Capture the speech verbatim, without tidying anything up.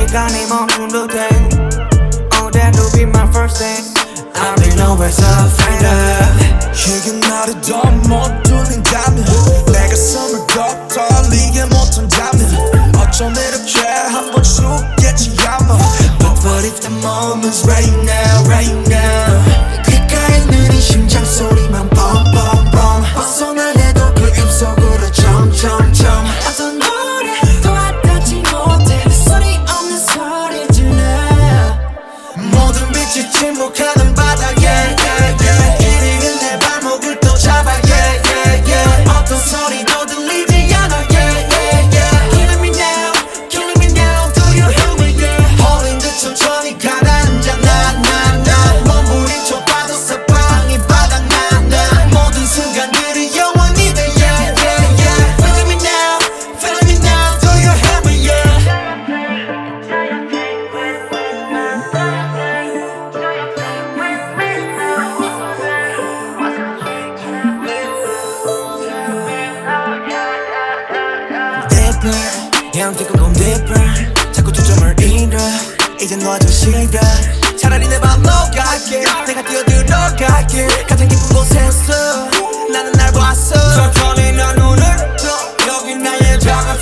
시간이 멈춘 듯해. Oh, that'll be my first thing. I'll be nowhere so afraid. 이게 나를 더 못 돌린다면 내 가슴을 더 떨리게 못한다면 어쩜 이렇게 한번 죽겠지 아마. But what if the moment's right now, right now. 귓가에 느린 심장 소리만 뻥뻥뻥 벗어나려도 그 입속으로 점점점 어떤 노래도 와닿지 못해. 소리 없는 소리 질러. 모든 빛이 침묵하는 바닥에 yeah, yeah. 이리는 내 발목을 또 잡아 yeah, yeah, yeah. 어떤 소리도 들리지 않아 yeah, yeah, yeah. Killing me now, killing me now. Do you hear me yeah. 홀린 듯 천천히 가라앉아 나나나 몸부림쳐 빠져서 방이 바닥나나 모든 순간들이 영원히 돼 yeah, yeah, yeah. Feeling me now, feeling me now. Do you hear me yeah. Deeper, yeah I'm taking on deeper 자꾸 초점을 잃어 이제 너저 싫어 차라리 내 발로 갈게 내가 뛰어들어갈게 가장 깊은 곳에서 나는 날 봤어 천천히 난 눈을 떠. 여기 나의 작은